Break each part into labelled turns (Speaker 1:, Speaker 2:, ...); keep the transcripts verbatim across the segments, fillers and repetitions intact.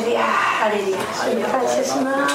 Speaker 1: ルヤハレルヤ、主に感謝します。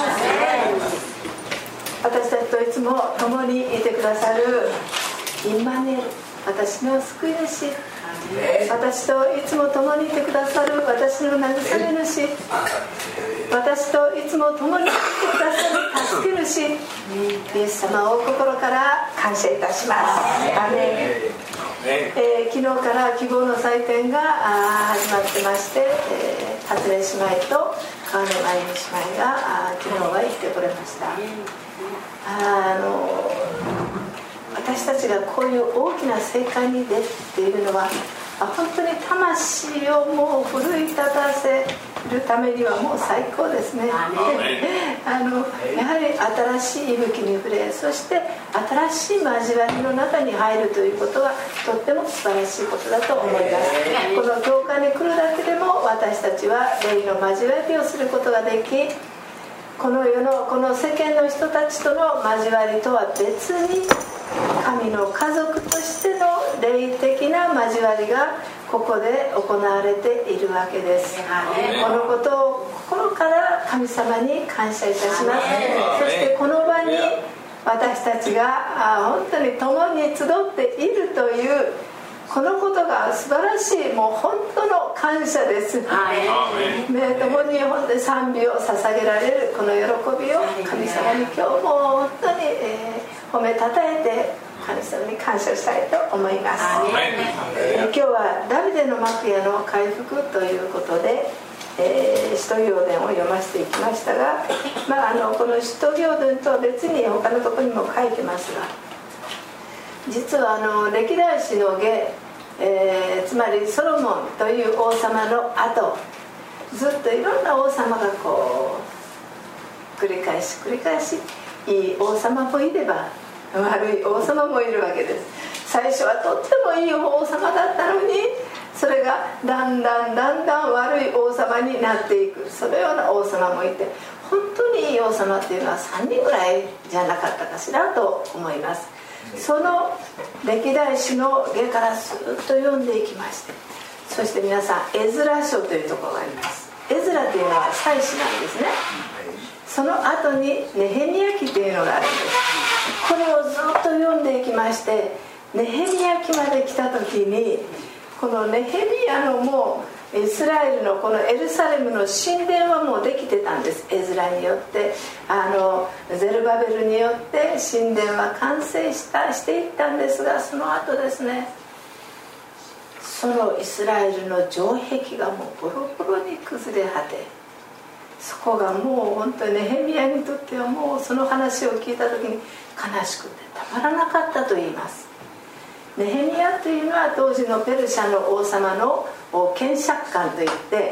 Speaker 1: 私たちといつも共にいてくださるインマヌエル、私の救い主、私といつも共にいてくださる私の慰め主、私といつも共にいてくださる助け主、イエス様を心から感謝いたします。アーメン。えー、昨日から希望の祭典が始まってまして、えー、初音姉妹と川根真由美姉妹が昨日は行ってこれました。あの私たちがこういう大きな聖会に出るっていうのは本当に魂をもう奮い立たせるためにはもう最高ですね。あのやはり新しい息吹に触れ、そして新しい交わりの中に入るということはとっても素晴らしいことだと思います。この教会に来るだけでも私たちは霊の交わりをすることができ、この世のこの世間の人たちとの交わりとは別に神の家族としての霊的な交わりがここで行われているわけです。このことを心から神様に感謝いたします。そしてこの場に私たちが本当に共に集っているというこのことが素晴らしい、もう本当の感謝です。ね、共に本当に賛美を捧げられるこの喜びを神様に今日も本当に、えー、褒めたたえて神様に感謝したいと思います。えー、今日はダビデの幕屋の回復ということで、えー、使徒行伝を読ませていきましたが、まあ、あのこの使徒行伝とは別に他のところにも書いてますが、実はあの歴代史の下、えー、つまりソロモンという王様の後、ずっといろんな王様がこう繰り返し繰り返し、いい王様もいれば悪い王様もいるわけです。最初はとってもいい王様だったのに、それがだんだんだんだん悪い王様になっていく、そのような王様もいて、本当にいい王様っていうのはさんにんぐらいじゃなかったかしらと思います。その歴代史の下からずっと読んでいきまして、そして皆さんエズラ書というところがあります。エズラというのは祭司なんですね。その後にネヘミヤ記というのがあるんです。これをずっと読んでいきまして、ネヘミヤ記まで来た時に、このネヘミヤのもうイスラエルのこのエルサレムの神殿はもうできてたんです。エズラによって、あのゼルバベルによって神殿は完成したしていったんですが、その後ですね、そのイスラエルの城壁がもうボロボロに崩れ果て、そこがもう本当にネヘミヤにとってはもうその話を聞いた時に悲しくてたまらなかったと言います。ネヘミヤというのは当時のペルシャの王様の検釈官といって、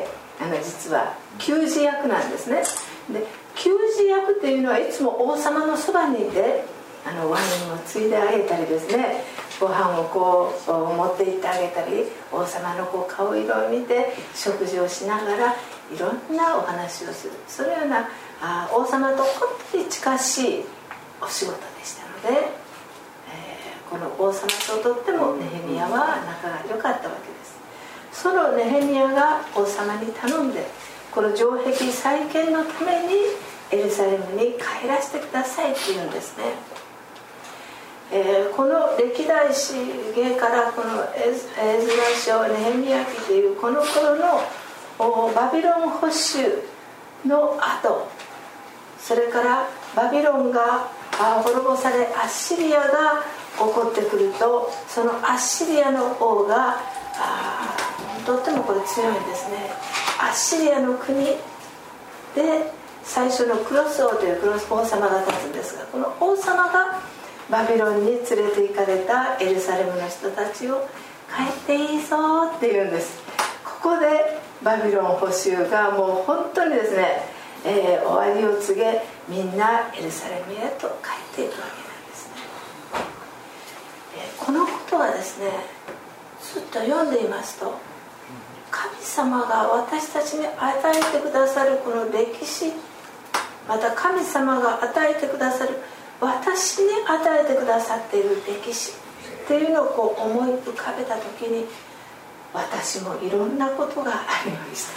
Speaker 1: あの実は給仕役なんですね。で、給仕役というのはいつも王様のそばにいて、あのワインをついであげたりですね、ご飯をこう持って行ってあげたり、王様のこう顔色を見て食事をしながらいろんなお話をする、そのようなあ王様と本当に近しいお仕事でしたので、この王様ととってもネヘミヤは仲が良かったわけです。そのネヘミヤが王様に頼んで、この城壁再建のためにエルサレムに帰らせてくださいって言うんですね。えー、この歴代史下からこのエズラ書ネヘミヤ記というこの頃のバビロン捕囚の後、それからバビロンが滅ぼされアッシリアが起こってくると、そのアッシリアの王がとってもこれ強いんですね。アッシリアの国で最初のクロス王というクロス王様が立つんですが、この王様がバビロンに連れて行かれたエルサレムの人たちを帰っていいぞって言うんです。ここでバビロン捕囚がもう本当にですね、えー、終わりを告げ、みんなエルサレムへと帰っていくわけなんですね。えー、このことはですね、ずっと読んでいますと、神様が私たちに与えてくださるこの歴史、また神様が与えてくださる、私に与えてくださっている歴史っていうのをこう思い浮かべた時に、私もいろんなことがありました。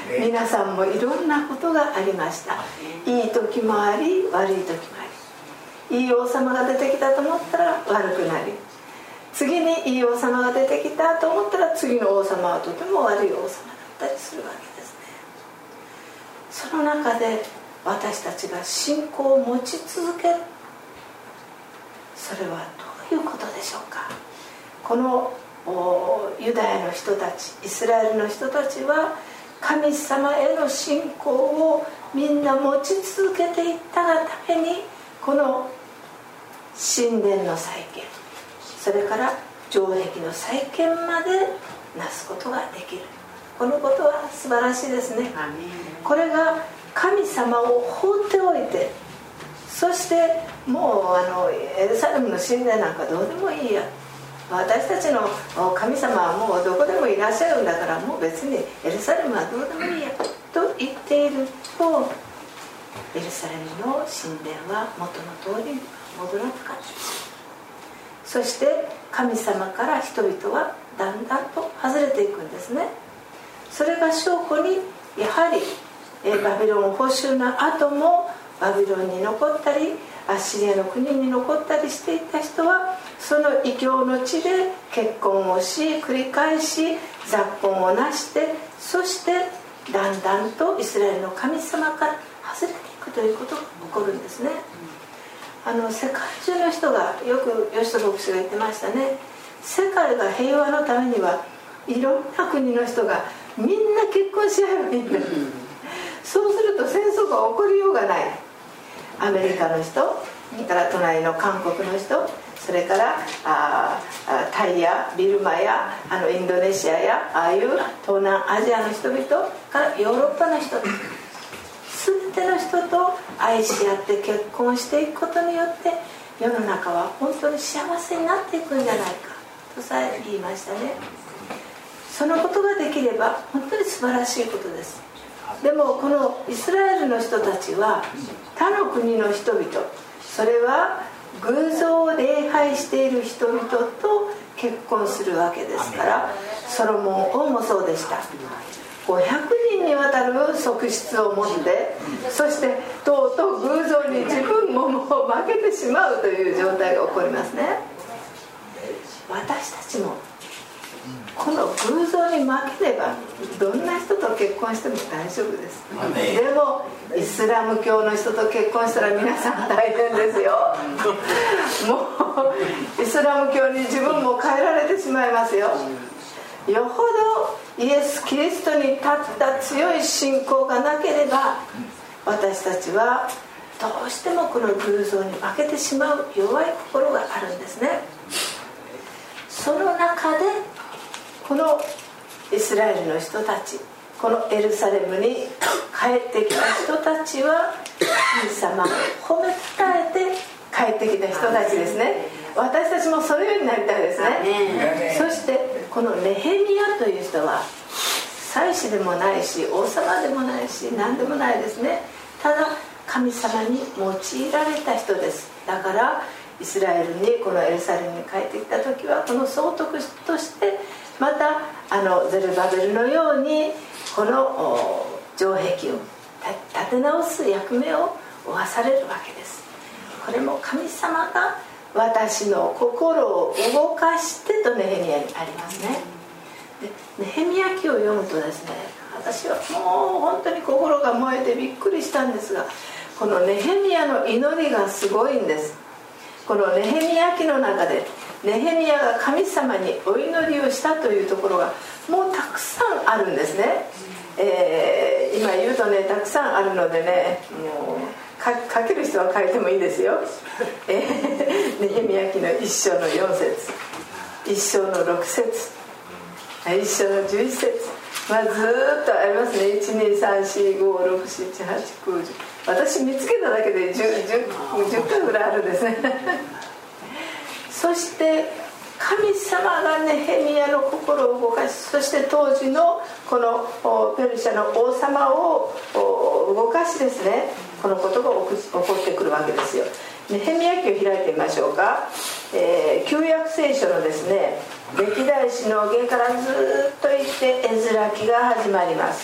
Speaker 1: 皆さんもいろんなことがありました。いい時もあり悪い時もあり、いい王様が出てきたと思ったら悪くなり、次にいい王様が出てきたと思ったら次の王様はとても悪い王様だったりするわけですね。その中で私たちが信仰を持ち続ける、それはどういうことでしょうか。このユダヤの人たち、イスラエルの人たちは神様への信仰をみんな持ち続けていったがために、この神殿の再建、それから城壁の再建までなすことができる。このことは素晴らしいですね。これが神様を放っておいて、そしてもうあのエルサレムの神殿なんかどうでもいいや、私たちの神様はもうどこでもいらっしゃるんだから、もう別にエルサレムはどうでもいいやと言っていると、エルサレムの神殿は元の通りに戻らなかった。そして神様から人々はだんだんと外れていくんですね。それが証拠に、やはりバビロン捕囚の後もバビロンに残ったりアッシリアの国に残ったりしていた人は、その異教の地で結婚をし、繰り返し雑婚をなして、そしてだんだんとイスラエルの神様から外れていくということが起こるんですね。あの世界中の人が、よく吉田牧師が言ってましたね。世界が平和のためにはいろんな国の人がみんな結婚し合えばいいんだ、うん、そうすると戦争が起こりようがない。アメリカの人、それから隣の韓国の人、それからああタイやビルマやあのインドネシアやああいう東南アジアの人々からヨーロッパの人、全ての人と愛し合って結婚していくことによって世の中は本当に幸せになっていくんじゃないかとさえ言いましたね。そのことができれば本当に素晴らしいことです。でもこのイスラエルの人たちは他の国の人々、それは偶像を礼拝している人々と結婚するわけですから、ソロモン王もそうでした。ごひゃくにんにわたる側室を持って、そしてとうとう偶像に自分ももう負けてしまうという状態が起こりますね。私たちもこの偶像に負ければどんな人と結婚しても大丈夫です。でもイスラム教の人と結婚したら皆さん大変ですよ。もうイスラム教に自分も変えられてしまいますよ。よほどイエス・キリストに立った強い信仰がなければ、私たちはどうしてもこの偶像に負けてしまう弱い心があるんですね。その中でこのイスラエルの人たち、このエルサレムに帰ってきた人たちは神様を褒めたたえて帰ってきた人たちですね。私たちもそのようになりたいですね。そしてこのネヘミヤという人は祭司でもないし王様でもないし何でもないですね。ただ神様に用いられた人です。だからイスラエルにこのエルサレムに帰ってきた時は、この総督としてまたあのゼルバベルのようにこの城壁を立て直す役目を負わされるわけです。これも神様が私の心を動かしてとネヘミヤにありますね。でネヘミヤ記を読むとですね、私はもう本当に心が燃えてびっくりしたんですが、このネヘミヤの祈りがすごいんです。このネヘミヤ記の中でネヘミヤが神様にお祈りをしたというところがもうたくさんあるんですね。えー、今言うとねたくさんあるのでね、もうか書ける人は書いてもいいですよ。えー、ネヘミヤ記の一章のよん節、一章のろく節、一章のじゅういち節、まあ、ずっとありますね。いちにさんしごろくしちはちきゅうじゅう、私見つけただけで じゅう, じゅう, じゅっかいぐらいあるんですね。そして神様がネヘミヤの心を動かし、そして当時のこのペルシャの王様を動かしですね、このことが起こってくるわけですよ。ネヘミヤ記を開いてみましょうか。えー、旧約聖書のですね歴代史の下からずっといってエズラ記が始まります。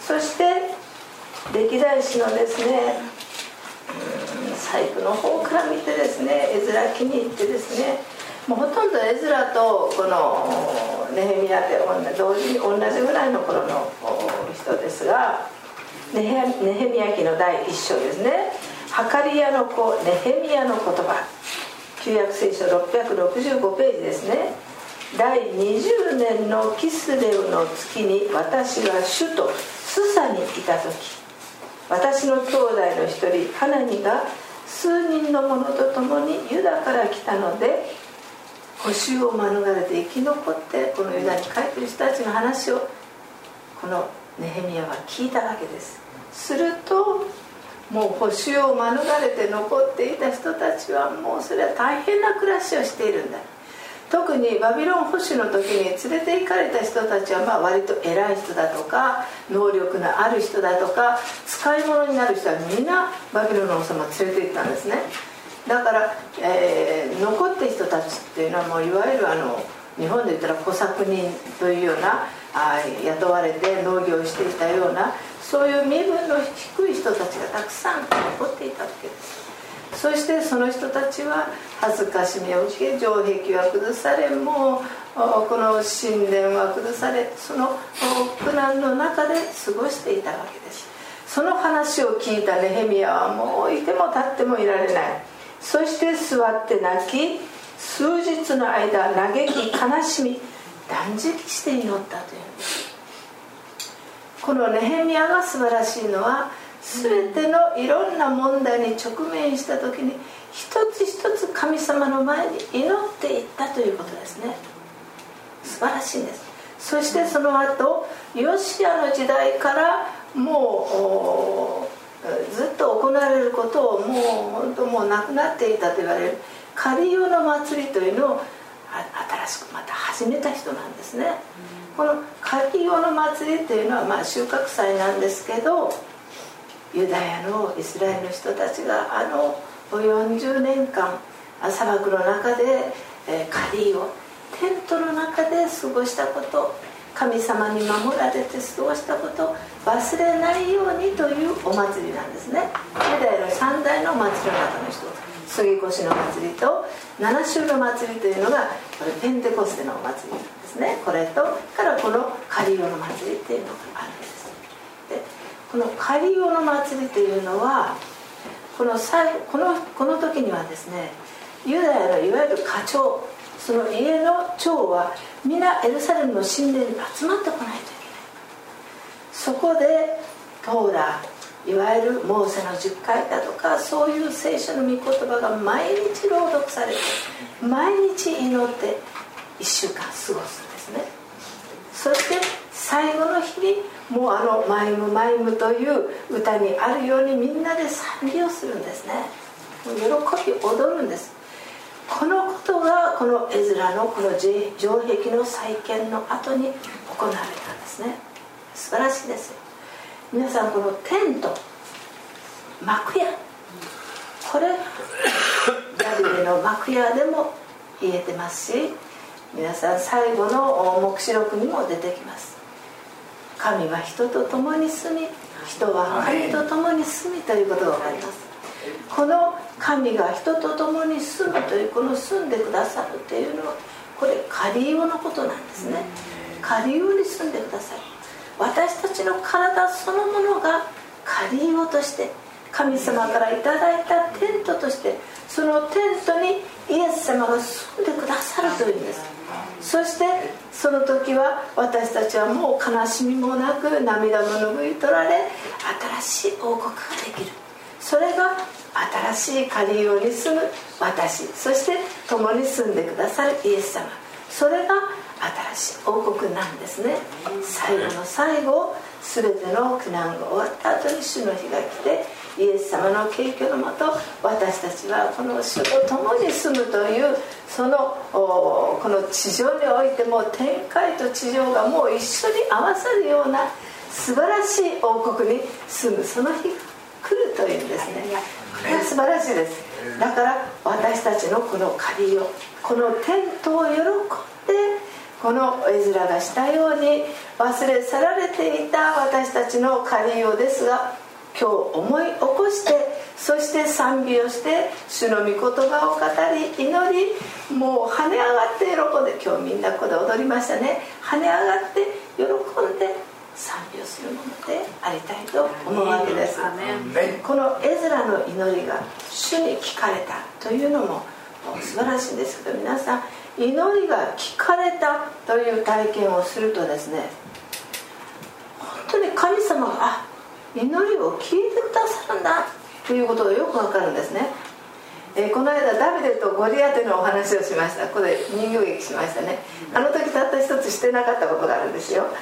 Speaker 1: そして歴代史のですね、最後の方から見てですね、エズラ記に行ってですね、もうほとんどエズラとこのネヘミヤって同時に同じぐらいの頃の人ですが、ネヘミヤ記の第一章ですね、ハカリヤの子ネヘミヤの言葉、旧約聖書ろっぴゃくろくじゅうごページですね。第にじゅうねんのキスレウの月に私が首都スサにいた時、私の兄弟の一人ハナニが数人の者と共にユダから来たので、捕囚を免れて生き残ってこのユダに帰っている人たちの話をこのネヘミヤは聞いたわけです。するともう捕囚を免れて残っていた人たちはもうそれは大変な暮らしをしているんだ。特にバビロン捕囚の時に連れて行かれた人たちはまあ割と偉い人だとか能力のある人だとか使い物になる人はみんなバビロンの王様連れて行ったんですね。だから、えー、残っている人たちっていうのはもういわゆるあの日本で言ったら小作人というようなあ雇われて農業をしていたようなそういう身分の低い人たちがたくさん残っていたわけです。そしてその人たちは恥ずかしみを受け、城壁は崩され、もうこの神殿は崩され、その苦難の中で過ごしていたわけです。その話を聞いたネヘミヤはもういても立ってもいられない。そして座って泣き、数日の間嘆き悲しみ断食して祈ったというんです。このネヘミヤが素晴らしいのは、全てのいろんな問題に直面した時に一つ一つ神様の前に祈っていったということですね。素晴らしいんです。そしてその後ヨシアの時代からもうずっと行われることをもう本当もうなくなっていたと言われるカリオの祭りというのを新しくまた始めた人なんですね。このカリオの祭りというのはまあ収穫祭なんですけど、ユダヤのイスラエルの人たちがあのよんじゅうねんかん砂漠の中で、えー、カリオテントの中で過ごしたこと、神様に守られて過ごしたことを忘れないようにというお祭りなんですね。ユダヤの三大のお祭りの中の一つ、杉越の祭りと七週の祭りというのがこれペンテコステのお祭りなんですね。これとからこのカリオの祭りというのがあるんです。でこのカリオの祭りというのはこの最後このこの時にはですね、ユダヤのいわゆる家長、その家の長は皆エルサレムの神殿に集まってこないといけない。そこでトーラ、いわゆるモーセの十戒だとかそういう聖書の御言葉が毎日朗読されて毎日祈っていっしゅうかん過ごすんですね。そして最後の日にもうあのマイムマイムという歌にあるようにみんなで賛美をするんですね。喜び踊るんです。このことがこのエズラのこの城壁の再建の後に行われたんですね。素晴らしいですよ。皆さんこのテント、幕屋、これダビデの幕屋でも言えてますし、皆さん最後の黙示録にも出てきます。神は人と共に住み、人は神と共に住みということが分かります。この神が人と共に住むというこの住んでくださるというのはこれカリオのことなんですね。カリオに住んでくださる。私たちの体そのものがカリオとして神様からいただいたテントとして、そのテントにイエス様が住んでくださるというんです。そしてその時は私たちはもう悲しみもなく涙も拭い取られ新しい王国ができる。それが新しいカリオに住む私、そして共に住んでくださるイエス様、それが新しい王国なんですね。最後の最後、全ての苦難が終わった後に主の日が来て、イエス様の景況のもと私たちはこの主と共に住むというそのこの地上においても天界と地上がもう一緒に合わさるような素晴らしい王国に住むその日が来るというんですね。これは素晴らしいです。だから私たちのこのカリオ、このテントを喜んでこのエズラがしたように忘れ去られていた私たちの借りようですが、今日思い起こして、そして賛美をして主の御言葉を語り祈り、もう跳ね上がって喜んで、今日みんなここで踊りましたね。跳ね上がって喜んで賛美をするものでありたいと思うわけです。このエズラの祈りが主に聞かれたというのも素晴らしいんですけど、皆さん祈りが聞かれたという体験をするとですね、本当に神様があ祈りを聞いてくださるんだということがよくわかるんですね。えー、この間ダビデとゴリアテのお話をしました。これ人形劇しましたね。あの時たった一つしてなかったことがあるんですよ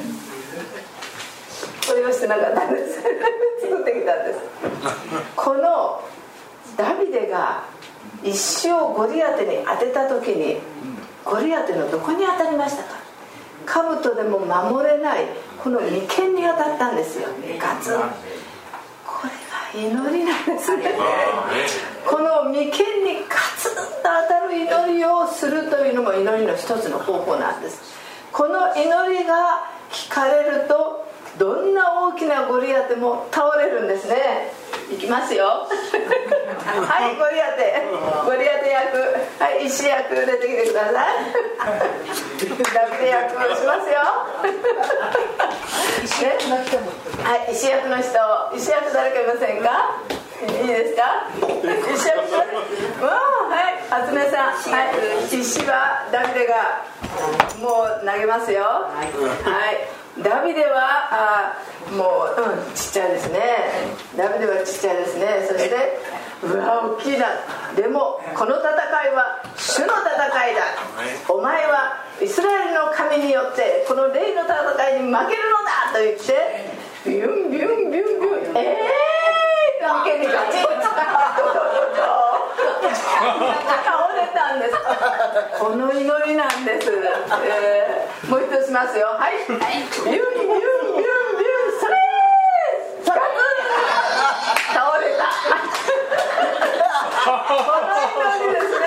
Speaker 1: これをしてなかったんです作ってきたんです。このダビデが石をゴリアテに当てた時に、ゴリアテのどこに当たりましたか？兜でも守れないこの眉間に当たったんですよ。ガツン。これが祈りなんですね。この眉間にガツンと当たる祈りをするというのも祈りの一つの方法なんです。この祈りが聞かれると、どんな大きなゴリアテも倒れるんですね。いきますよはい、ゴリアテゴリアテ役、はい、石役出てきてくださいダビデ役をしますよ石役の人も、はい、石役の人、石役誰かいませんか？いいですか？石役わあ、はい、初音さん、はい、石はダビデがもう投げますよ。はい、ダビデはあもう、うん、ちっちゃいですね。ダビデはちっちゃいですね。そしてうわ大きいな。でもこの戦いは主の戦いだ。お前はイスラエルの神によってこの霊の戦いに負けるのだと言って、ビュンビュンビュンビュン、えーっけにガチッと倒れたんです。この祈りなんです、えー、もう一度しますよ。はい、ビュンビュンビュンビュン、それーガツン倒れたこの祈りですね。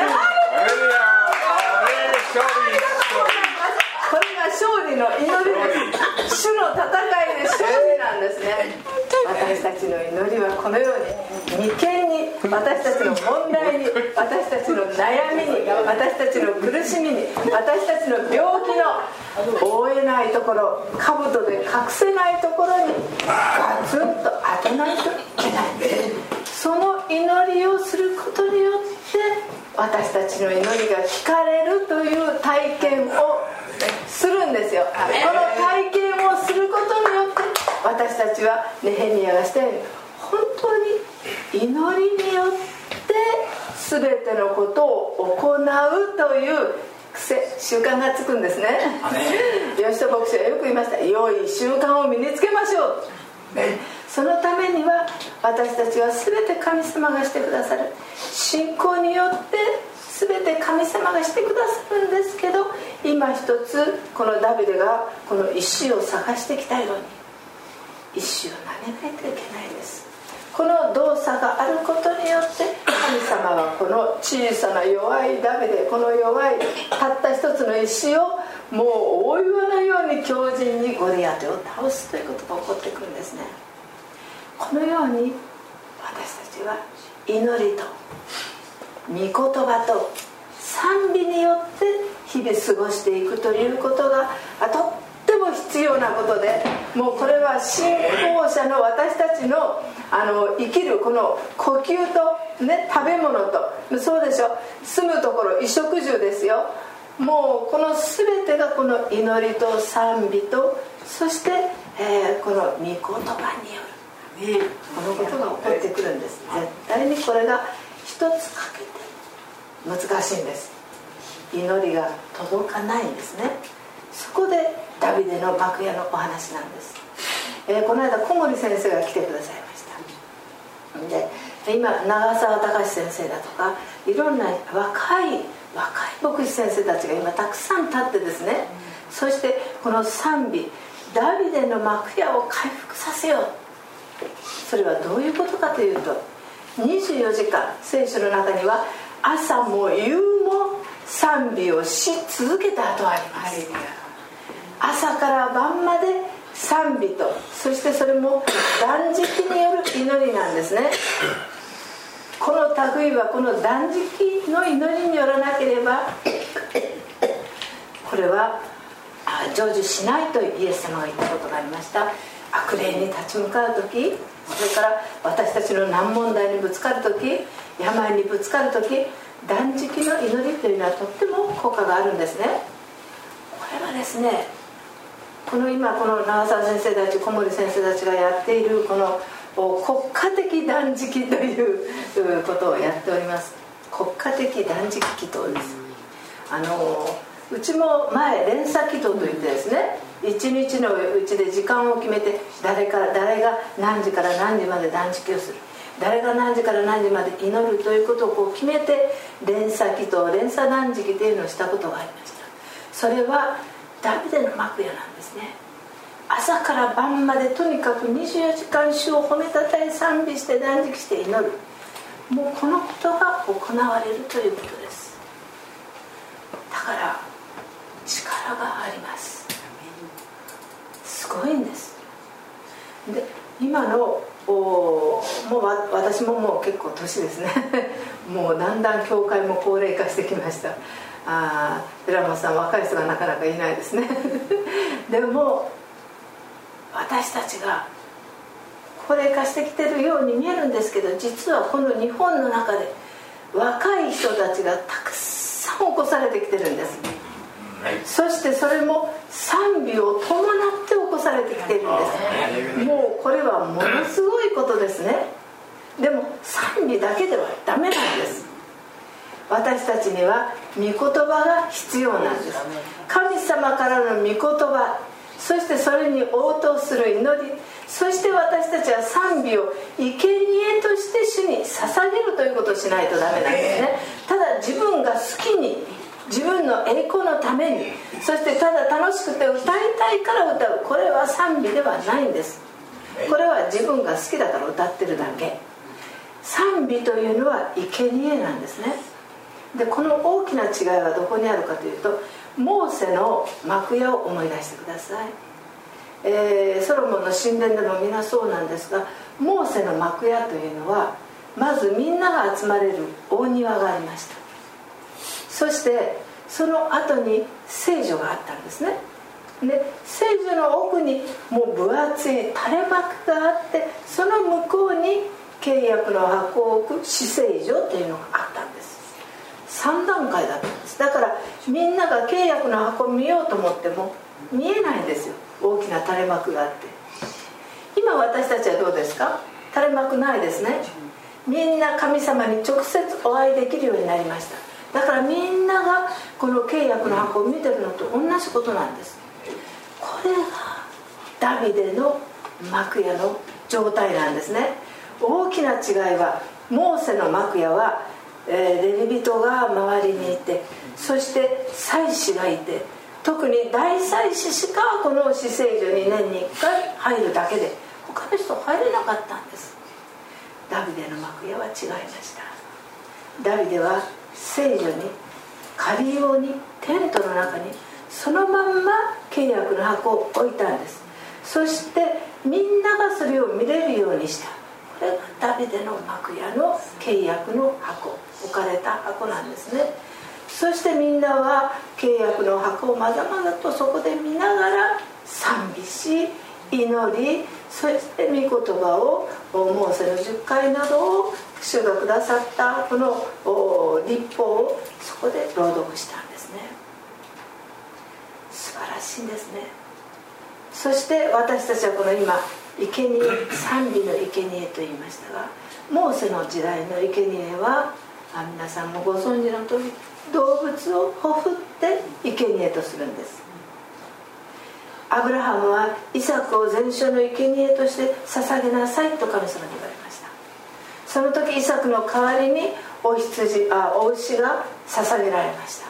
Speaker 1: これが勝利の祈りです。主の戦いで勝利なんですね。私たちの祈りはこのように眉間に、私たちの問題に、私たちの悩みに、私たちの苦しみに、私たちの病気の覆えないところ、兜で隠せないところにガツンと当てないといけない。その祈りをすることによって私たちの祈りが聞かれるという体験をするんですよ。この体験をすることによって私たちはネヘミヤがしたように、本当に祈りによって全てのことを行うという癖、習慣がつくんですね。吉田牧師はよく言いました。良い習慣を身につけましょう。そのためには私たちは全て神様がしてくださる。信仰によって全て神様がしてくださるんですけど、今一つこのダビデがこの石を探してきたように石を投げないといけないんです。この動作があることによって神様はこの小さな弱いダビデ、この弱いたった一つの石をもう大岩のように強靭にゴリアテを倒すということが起こってくるんですね。このように私たちは祈りと御言葉と賛美によって日々過ごしていくということがとっても必要なことで、もうこれは信仰者の私たちの、あの生きるこの呼吸と、ね、食べ物と、そうでしょ、住むところ衣食住ですよ。もうこの全てがこの祈りと賛美と、そして、えー、この御言葉による、ね、このことが起こってくるんです。絶対にこれが一つかけて難しいんです。祈りが届かないんですね。そこでダビデの幕屋のお話なんです、えー、この間小森先生が来てくださいました。で今長澤隆先生だとかいろんな若い若い牧師先生たちが今たくさん立ってですね、そしてこの賛美、ダビデの幕屋を回復させよう。それはどういうことかというと、にじゅうよじかん聖書の中には朝も夕も賛美をし続けた後あります。朝から晩まで賛美と、そしてそれも断食による祈りなんですね。この類はこの断食の祈りによらなければこれは成就しないとイエス様が言ったことがありました。悪霊に立ち向かう時、それから私たちの難問題にぶつかる時、病にぶつかる時、断食の祈りというのはとっても効果があるんですね。これはですね、この今この長澤先生たち、小森先生たちがやっているこの国家的断食ということをやっております。国家的断食祈祷です。あのうちも前連鎖祈祷といってですね、一日のうちで時間を決めて、誰から誰が何時から何時まで断食をする、誰が何時から何時まで祈るということをこう決めて、連鎖祈祷、連鎖断食というのをしたことがありました。それはダビデの幕屋なんですね。朝から晩までとにかくにじゅうよじかん主を褒めたたえ賛美して断食して祈る、もうこのことが行われるということです。だから力があります。すごいんです。で今のもう私ももう結構年ですねもうだんだん教会も高齢化してきました。あ寺本さん、若い人がなかなかいないですねでも私たちが高齢化してきてるように見えるんですけど、実はこの日本の中で若い人たちがたくさん起こされてきてるんです。そしてそれも賛美を伴って起こされてきているんです。もうこれはものすごいことですね。でも賛美だけではダメなんです。私たちには御言葉が必要なんです。神様からの御言葉、そしてそれに応答する祈り、そして私たちは賛美を生贄として主に捧げるということをしないとダメなんですね。ただ自分が好きに、自分の栄光のために、そしてただ楽しくて歌いたいから歌う、これは賛美ではないんです。これは自分が好きだから歌ってるだけ。賛美というのは生贄なんですね。でこの大きな違いはどこにあるかというと、モーセの幕屋を思い出してください。えー、ソロモンの神殿でも皆そうなんですが、モーセの幕屋というのはまずみんなが集まれる大庭がありました。そしてその後に聖所があったんですね。で聖所の奥にもう分厚い垂れ幕があって、その向こうに契約の箱を置く至聖所というのがあったんです。さん段階だったんです。だからみんなが契約の箱を見ようと思っても見えないんですよ。大きな垂れ幕があって。今私たちはどうですか？垂れ幕ないですね。みんな神様に直接お会いできるようになりました。だからみんながこの契約の箱を見てるのと同じことなんです。これがダビデの幕屋の状態なんですね。大きな違いは、モーセの幕屋は、えー、レビ人が周りにいて、そして祭司がいて、特に大祭司しかこの至聖所に年にいっかい入るだけで、他の人入れなかったんです。ダビデの幕屋は違いました。ダビデは聖女に、仮用に、テントの中にそのまんま契約の箱を置いたんです。そしてみんながそれを見れるようにした。これがダビデの幕屋の契約の箱、置かれた箱なんですね。そしてみんなは契約の箱をまざまざとそこで見ながら賛美し、祈り、そして御言葉を、モーセのじゅっかいなどを主がくださったこの律法をそこで朗読したんですね。素晴らしいんですね。そして私たちはこの今生贄、賛美の生贄と言いましたが、モーセの時代の生贄は皆さんもご存知の通り、動物をほふって生贄とするんです。アブラハムはイサクを全焼の生贄として捧げなさいと神様に言われました。その時イサクの代わりにお羊、あ、お牛が捧げられました。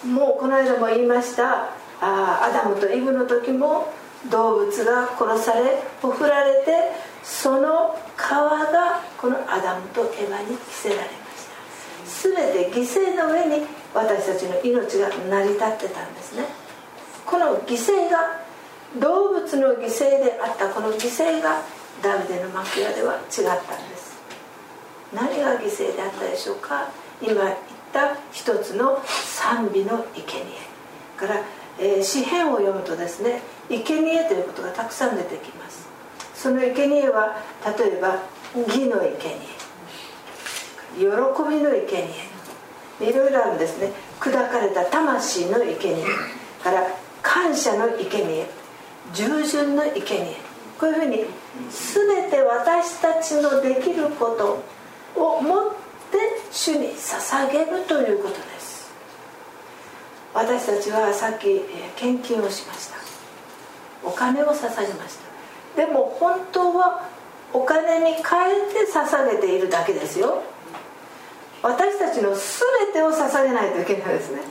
Speaker 1: もうこの間も言いました、あ、アダムとイブの時も動物が殺されほふられて、その皮がこのアダムとエバに着せられました。 全て犠牲の上に私たちの命が成り立ってたんですね。この犠牲が動物の犠牲であったこの犠牲がダビデの幕屋では違ったんです。何が犠牲であったでしょうか。今言った一つの賛美の生贄から、えー、詩編を読むとですね、生贄ということがたくさん出てきます。その生贄は例えば義の生贄、喜びの生贄、いろいろあるんですね。砕かれた魂の生贄から感謝の生贄、従順の生贄、こういうふうに全て私たちのできることをもって主に捧げるということです。私たちはさっき献金をしました。お金を捧げました。でも本当はお金に変えて捧げているだけですよ。私たちの全てを捧げないといけないですね。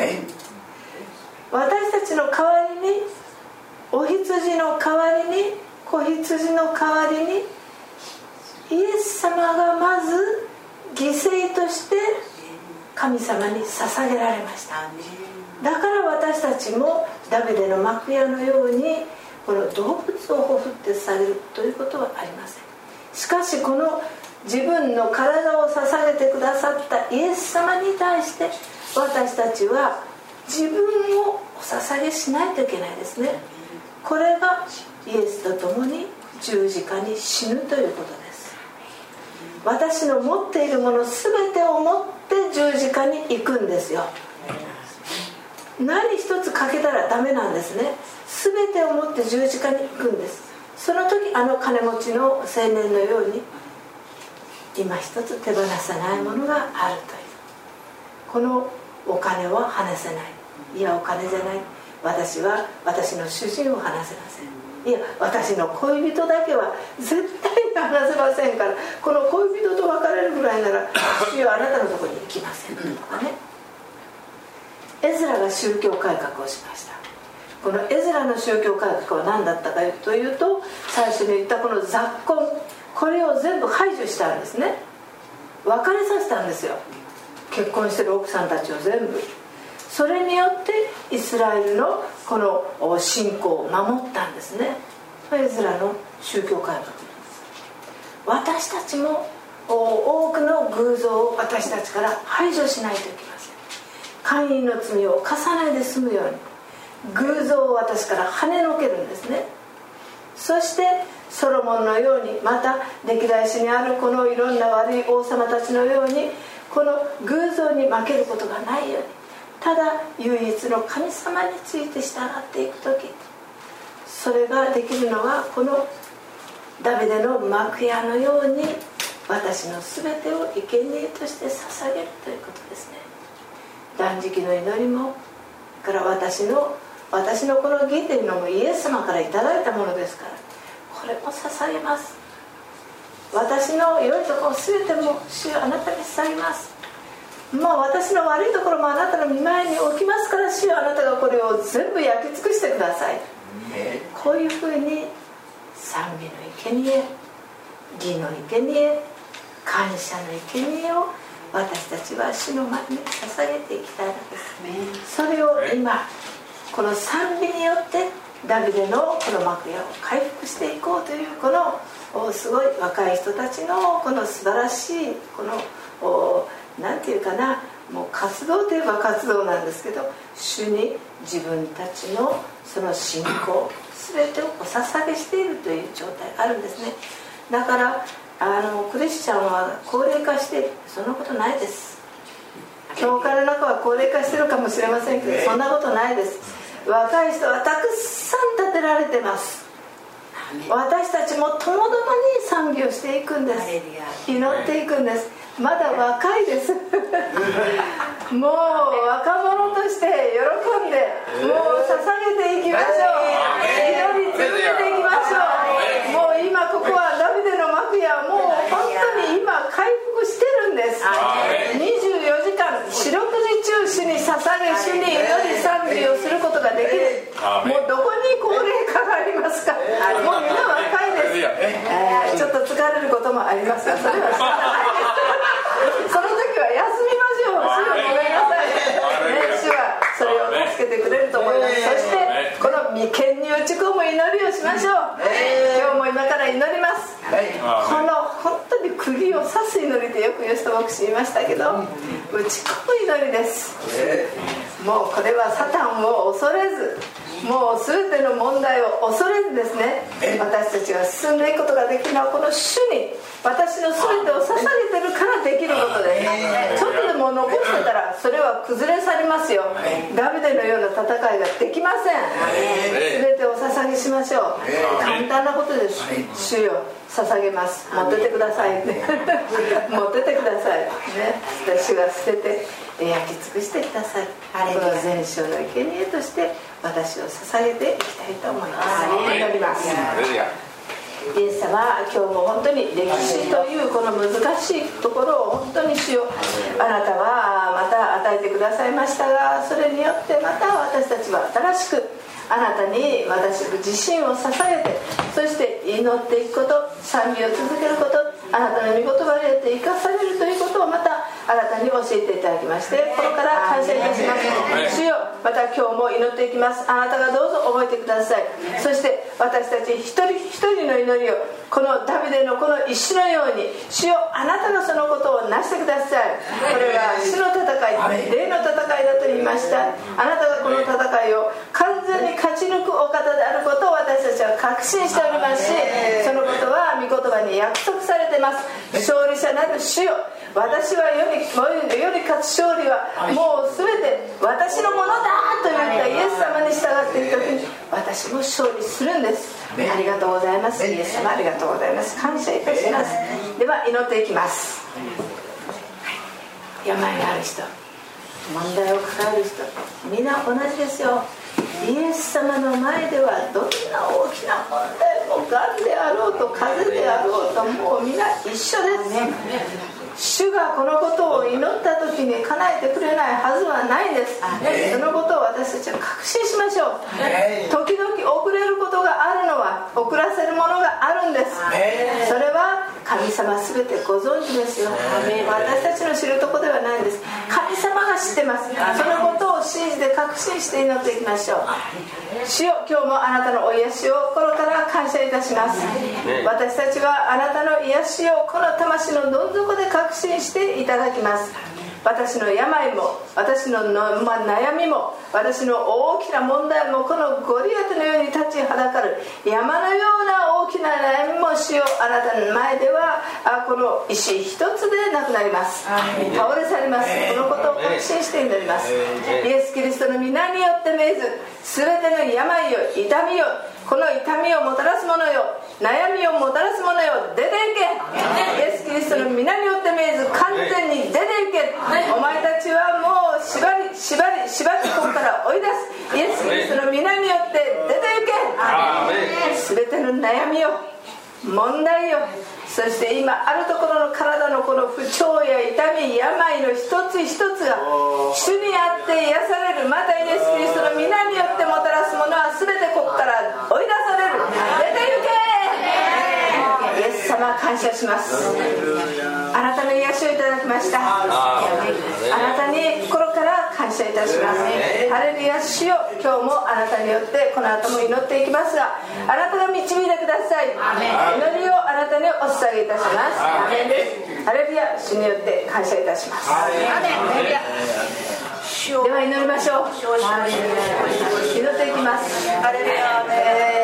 Speaker 1: 私たちの代わりに、お羊の代わりに、子羊の代わりにイエス様がまず犠牲として神様に捧げられました。だから私たちもダビデの幕屋のようにこの動物をほふってされるということはありません。しかしこの自分の体を捧げてくださったイエス様に対して私たちは自分をお捧げしないといけないですね。これがイエスと共に十字架に死ぬということです。私の持っているもの全てを持って十字架に行くんですよ。何一つ欠けたらダメなんですね。全てを持って十字架に行くんです。その時あの金持ちの青年のように今一つ手放さないものがあるという、このお金は離せない。いやお金じゃない、私は私の主人を離せません。いや私の恋人だけは絶対に離せませんから、この恋人と別れるぐらいなら主よあなたのところに行きませんとかね。エズラが宗教改革をしました。このエズラの宗教改革は何だったかというと、最初に言ったこの雑婚、これを全部排除したんですね。別れさせたんですよ。結婚してる奥さんたちを全部。それによってイスラエルのこの信仰を守ったんですね。エズラの宗教改革。私たちも多くの偶像を私たちから排除しないといけません。姦淫の罪を犯さないで済むように偶像を私から跳ねのけるんですね。そしてソロモンのように、また歴代史にあるこのいろんな悪い王様たちのように、この偶像に負けることがないように、ただ唯一の神様について従っていくとき、それができるのはこのダビデの幕屋のように私の全てを生贄として捧げるということですね。断食の祈りもから私の私のこの義というのもイエス様からいただいたものですから、これも捧げます。私の良いところ全ても主よあなたに捧げます。まあ私の悪いところもあなたの御前に置きますから、主よあなたがこれを全部焼き尽くしてください。こういうふうに賛美の生贄、義の生贄、感謝の生贄を私たちは主の前に捧げていきたいのです。それを今この賛美によってダビデのこの幕屋を回復していこうという、このすごい若い人たちのこの素晴らしいこのなんていうかな、もう活動といえば活動なんですけど、主に自分たちのその信仰全てをお捧げしているという状態があるんですね。だからあのクリスチャンは高齢化している、そんなことないです。教会の中は高齢化してるかもしれませんけど、そんなことないです。若い人はたくさん立てられてます。私たちもともどもに賛美をしていくんです。祈っていくんです。まだ若いですもう若者として喜んでもう捧げていきましょう。祈り続けていきましょう。もう今ここはダビデの幕屋、もう本当に今回復してるんです。にじゅうよじかん四六時中主に捧げ、主に祈り賛美をすることができる。もうどこに高齢化がありますか。もうみんな若いです、えー、ちょっと疲れることもありますが、それは仕方ないですその時は休けてくれると思います。そしてこの眉間に打ち込む祈りをしましょう。今日も今から祈ります。この本当に釘を刺す祈りってよく吉田牧師言いましたけど、打ち込む祈りです。もうこれはサタンを恐れず、もう全ての問題を恐れずですね、私たちが進んでいくことができるのはこの主に私の全てを捧げてるからできることです。ちょっとでも残してたらそれは崩れ去りますよ。ダビデのような戦いができません。全てをお捧げしましょう。簡単なことです。主よ捧げます。持っててくださいね持っててくださいね。主が捨てて焼き尽くしてください。この全焼の生贄として私を捧げていきたいと思います。祈ります。イエス様、今日も本当に歴史というこの難しいところを本当に主よ、あなたはまた与えてくださいましたが、それによってまた私たちは新しくあなたに私自身を捧げて、そして祈っていくこと、賛美を続けること、あなたの御言葉によって生かされるということをまた新たに教えていただきまして、心から感謝いたします。主よ、また今日も祈っていきます。あなたがどうぞ覚えてください。そして私たち一人一人の祈りをこのダビデのこの石のように、主よあなたがそのことをなしてください。これは主の戦い、霊の戦いだと言いました。あなたがこの戦いを完全に勝ち抜くお方であることを私たちは確信しておりますし、そのことは御言葉に約束されています。勝利者なる主よ、私は世に世に勝つ勝利はもう全て私のものだと言ったイエス様に従っていくときに私も勝利するんです。ありがとうございます。イエス様ありがとうございます。感謝いたします。では祈っていきます。病がある人、問題を抱える人、皆同じですよ。イエス様の前ではどんな大きな問題もがんであろうと風邪であろうともう皆一緒です。主がこのことを祈った時に叶えてくれないはずはないんです。そのことを私たちは確信しましょう。時々遅れることがあるのは、遅らせるものがあるんです。それは神様全てご存知ですよ。私たちの知るところではないんです。神様が知ってます。そのことを信じて確信して祈っていきましょう。主よ、今日もあなたのお癒しを心から感謝いたします。私たちはあなたの癒しをこの魂のどん底で確信していただきます。私の病も私のの、まあ、悩みも私の大きな問題もこのゴリアテのように立ちはだかる山のような大きな悩みも主よ、あなたの前ではあこの石一つでなくなります。倒れ去ります。このことを確信して祈ります。イエス・キリストの皆によって命ず、全ての病よ、痛みよ、この痛みをもたらすものよ、悩みをもたらすものよ、出ていけ。イエス・キリストの皆によって命ず、完全に出ていけ。お前たちはもう縛り縛り縛ってここから追い出す。イエス・キリストの皆によって出ていけ。全ての悩みよ、問題よ、そして今あるところの体のこの不調や痛み、病の一つ一つが主にあって癒される。またイエス・キリストの皆によってもたらすものは全てここから追い出される。出て行け。イエス様感謝します。あなたの癒しをいただきました。あなたに心から感謝いたします。ハレルヤ。主よ、今日もあなたによってこの後も祈っていきますが、あなたが導いてください。祈りをあなたにお捧げいたします。アメンです。ハレルヤ。主によって感謝いたします。アメン。では祈りましょう。祈っていきます。ハレルヤ。